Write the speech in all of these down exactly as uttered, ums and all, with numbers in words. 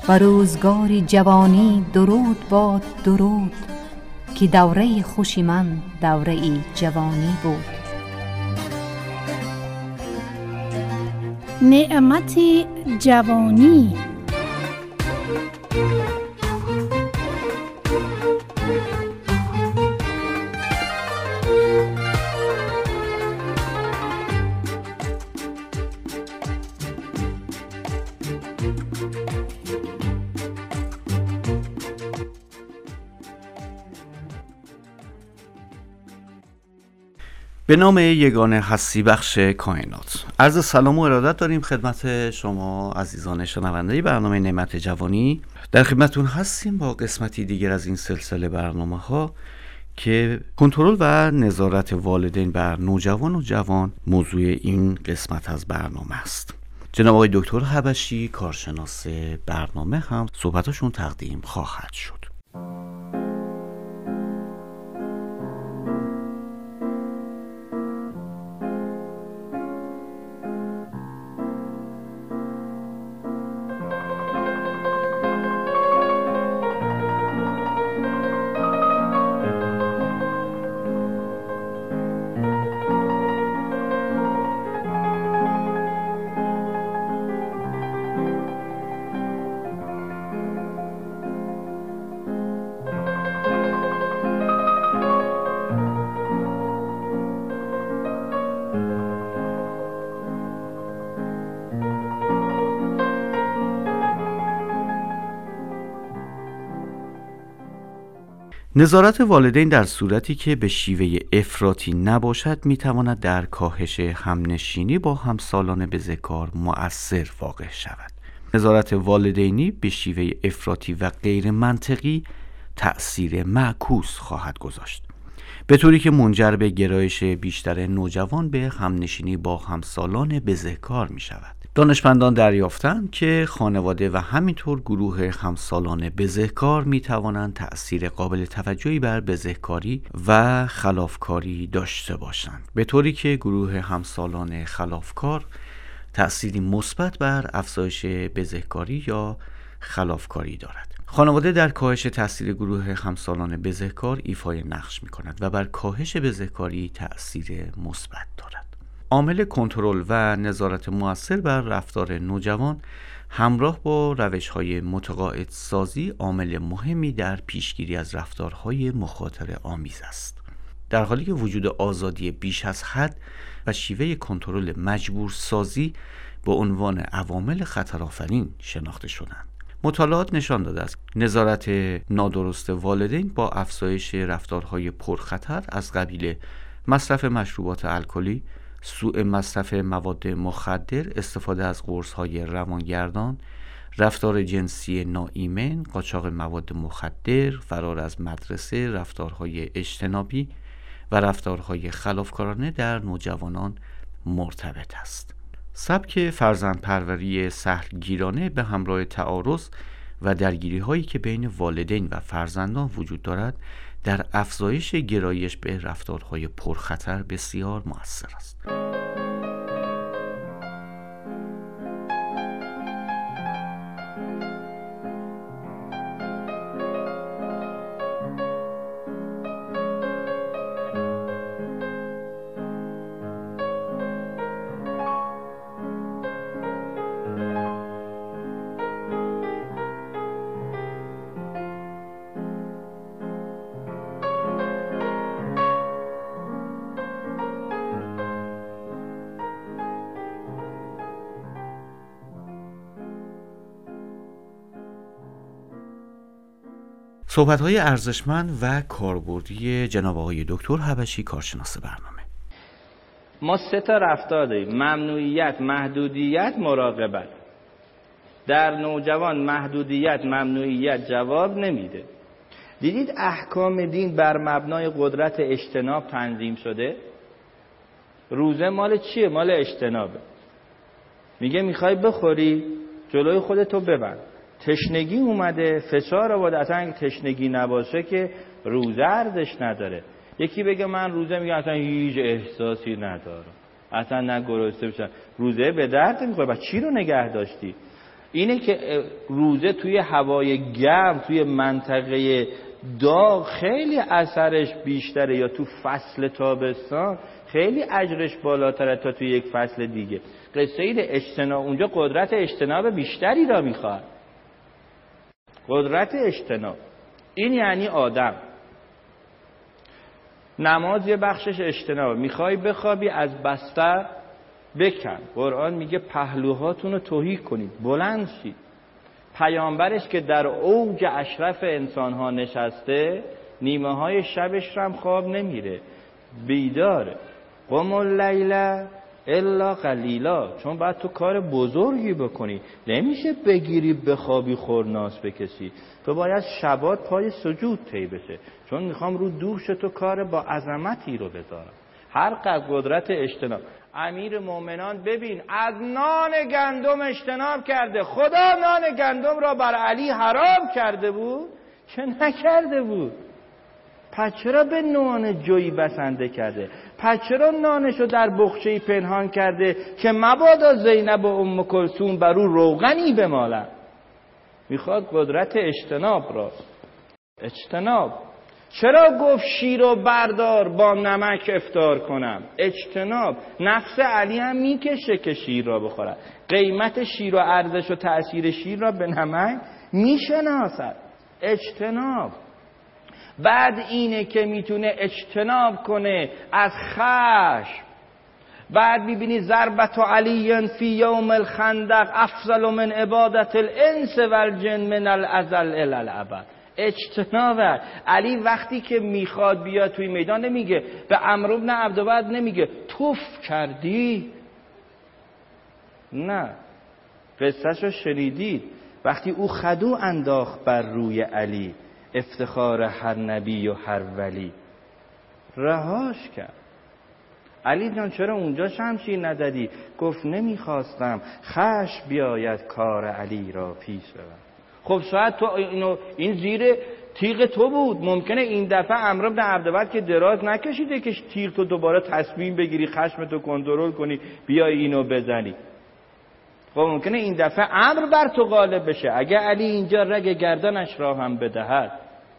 و روزگاری جوانی درود باد درود، که دوره خوشی من دوره ای جوانی بود. نعمت جوانی. به نام یگانه هستی بخش کائنات، عرض سلام و ارادت داریم خدمت شما عزیزان شنونده برنامه نعمت جوانی. در خدمتون هستیم با قسمتی دیگر از این سلسله برنامه ها که کنترل و نظارت والدین بر نوجوان و جوان موضوع این قسمت از برنامه است. جناب آقای دکتر حبشی کارشناس برنامه هم صحبتاشون تقدیم خواهد شد. نظارت والدین در صورتی که به شیوه افراطی نباشد میتواند در کاهش همنشینی با همسالان بزهکار مؤثر واقع شود. نظارت والدینی به شیوه افراطی و غیر منطقی تأثیر معکوس خواهد گذاشت، به طوری که منجر به گرایش بیشتر نوجوان به همنشینی با همسالان بزهکار می شود. دانشمندان دریافتند که خانواده و همینطور گروه همسالان بزهکار می توانند تأثیر قابل توجهی بر بزهکاری و خلافکاری داشته باشند، به طوری که گروه همسالان خلافکار تأثیری مثبت بر افزایش بزهکاری یا خلافکاری دارد. خانواده در کاهش تأثیر گروه همسالان بزهکار ایفای نقش می کند و بر کاهش بزهکاری تأثیر مثبت دارد. عامل کنترل و نظارت مؤثر بر رفتار نوجوان همراه با روش‌های متقاعد سازی عامل مهمی در پیشگیری از رفتارهای مخاطره آمیز است، در حالی که وجود آزادی بیش از حد و شیوه کنترل مجبور سازی به عنوان عوامل خطرآفرین شناخته شدند. مطالعات نشان داده است نظارت نادرست والدین با افزایش رفتارهای پرخطر از قبیل مصرف مشروبات الکلی، سوء مصرف مواد مخدر، استفاده از قرص‌های روانگردان، رفتار جنسی ناایمن، قاچاق مواد مخدر، فرار از مدرسه، رفتارهای اجتنابی و رفتارهای خلافکارانه در نوجوانان مرتبط است. سبک فرزندپروری سهلگیرانه به همراه تعارض و درگیری‌هایی که بین والدین و فرزندان وجود دارد در افزایش گرایش به رفتارهای پرخطر بسیار مؤثر است. صحبت‌های ارزشمند و کاربردی جناب آقای دکتر حبشی کارشناس برنامه. ما سه تا رفتار داریم: ممنوعیت، محدودیت، مراقبت. در نوجوان محدودیت، ممنوعیت جواب نمیده. دیدید احکام دین بر مبنای قدرت اجتناب تنظیم شده؟ روزه مال چیه؟ مال اجتنابه. میگه میخوای بخوری، جلوی خودتو ببند. تشنگی اومده، فشار آورده، اصلا اگه تشنگی نباشه که روزه ارزش نداره. یکی بگه من روزه، میگه اصلا هیچ احساسی ندارم، اصلا نه گرسنه بشم. روزه به درد نمیخوره. بعد چی رو نگه داشتی؟ اینه که روزه توی هوای گرم، توی منطقه داغ خیلی اثرش بیشتره، یا تو فصل تابستان خیلی اجرش بالاتره تا توی یک فصل دیگه. قصه این اجتناب اونجا قدرت اجتناب بیشتری را میخواد. قدرت اجتناب این یعنی آدم. نماز یه بخشش اجتناب. میخوای بخوابی از بستر بکن. قرآن میگه پهلوهاتون رو تهی کنید، بلند شید. پیامبرش که در اوج اشرف انسانها نشسته، نیمه های شبش هم خواب نمیره، بیداره. قم اللیل الا قلیلا، چون باید تو کار بزرگی بکنی. نمیشه بگیری بخوابی خورناس بکشی. تو باید شبات پای سجود طی بشه، چون میخوام رو دوش تو کار با عظمتی رو بذارم. هر قدر قدرت اجتناب. امیر مومنان ببین از نان گندم اجتناب کرده. خدا نان گندم را بر علی حرام کرده بود که نکرده بود. پس چرا به نان جویی بسنده کرده؟ پس چرا نانشو در بخچه‌ای پنهان کرده که مبادا زینب و ام کلثوم بر او روغنی بمالن؟ میخواد قدرت اجتناب را. اجتناب. چرا گفت شیر و بردار با نمک افطار کنم؟ اجتناب. نفس علی هم میکشه که شیر را بخورد. قیمت شیر و ارزش و تأثیر شیر را به نمک میشناسد. اجتناب. بعد اینه که میتونه اجتناب کنه از خشم. بعد میبینی ضربت علی فی یوم الخندق افضل من عبادت الانس والجن من الازل الی الابد. اجتناب. علی وقتی که میخواد بیاد توی میدان نمیگه به عمرو بن عبدود، نمیگه توف کردی. نه، قصهشو شنیدید وقتی او خدو انداخت بر روی علی، افتخار هر نبی و هر ولی، رهاش کرد. علی جان چرا اونجا شمشیر ندادی؟ گفت نمیخواستم خشم بیاید کار علی را پیش برم. خب شاید تو اینو این زیر تیغ تو بود. ممکنه این دفعه عمرو بن عبدود که دراز نکشیده که تیغ تو دوباره تصمیم بگیری، خشمتو کنترل کنی، بیای اینو بزنی. خب ممکنه این دفعه امر بر تو غالب بشه. اگه علی اینجا رگ گردنش را هم بدهد،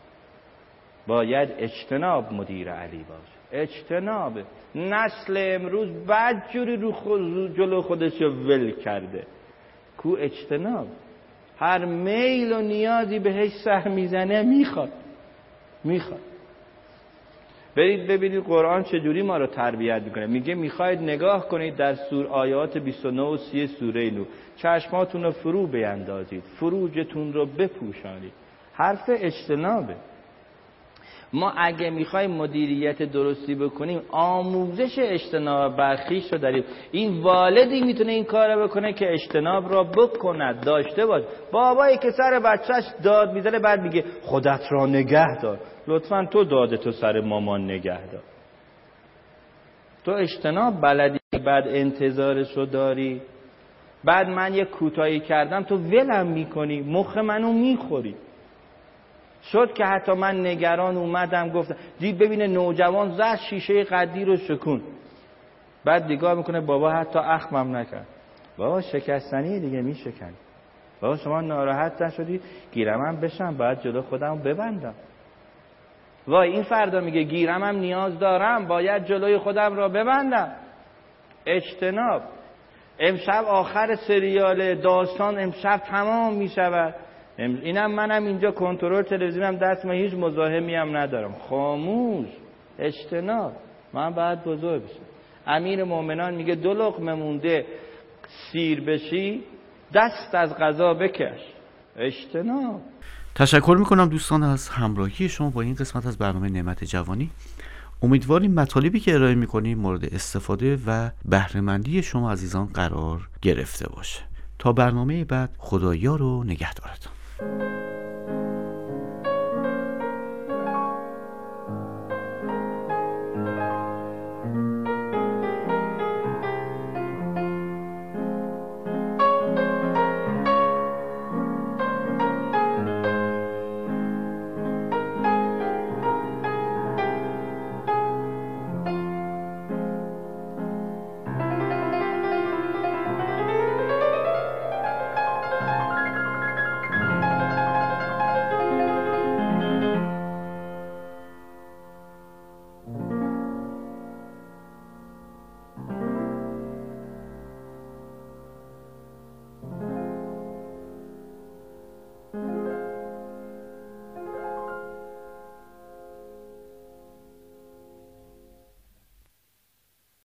باید اجتناب مدیر علی باشه. اجتناب. نسل امروز بدجوری رو خود جلو خودش ول کرده. کو اجتناب. هر میل و نیازی بهش سر میزنه میخواد میخواد برید ببینید قرآن چجوری ما رو تربیت میکنه. میگه میخواید نگاه کنید در سور آیات بیست و نه و سی سوره نور، چشماتون رو فرو بیندازید، فروجتون رو بپوشانید. حرف اجتنابه. ما اگه میخوایم مدیریت درستی بکنیم، آموزش اجتناب برخیش رو داریم. این والدی میتونه این کار رو بکنه که اجتناب را بکند، داشته باش. بابایی که سر بچهش داد میزنه بعد میگه خودت را نگه دار. لطفاً تو دادتو سر مامان نگه دار. تو اجتناب بلدی، بعد انتظارش رو داری. بعد من یه کوتاهی کردم تو ولم میکنی، مخ منو میخوری. شد که حتی من نگران اومدم گفتم دید ببینه نوجوان زد شیشه قدی رو شکون، بعد نگاه میکنه بابا حتی اخمم نکرد. بابا شکستنی دیگه میشکن. بابا شما ناراحت نشدی؟ گیرمم بشم، باید جلو خودم ببندم. وای این فردا میگه گیرمم نیاز دارم، باید جلوی خودم را ببندم. اجتناب. امشب آخر سریال داستان امشب تمام میشود. اینم منم اینجا کنترل تلویزیونم دست من هیچ مزاحمی هم ندارم. خاموش. اجتناب. من باید بزرگ بشم. امیر مومنان میگه دو لقمه مونده سیر بشی دست از غذا بکش. اجتناب. تشکر میکنم دوستان از همراهی شما با این قسمت از برنامه نعمت جوانی. امیدواریم مطالبی که ارائه میکنیم مورد استفاده و بهره‌مندی شما عزیزان قرار گرفته باشه. تا برنامه بعد، خدایا رو نگهدارتون.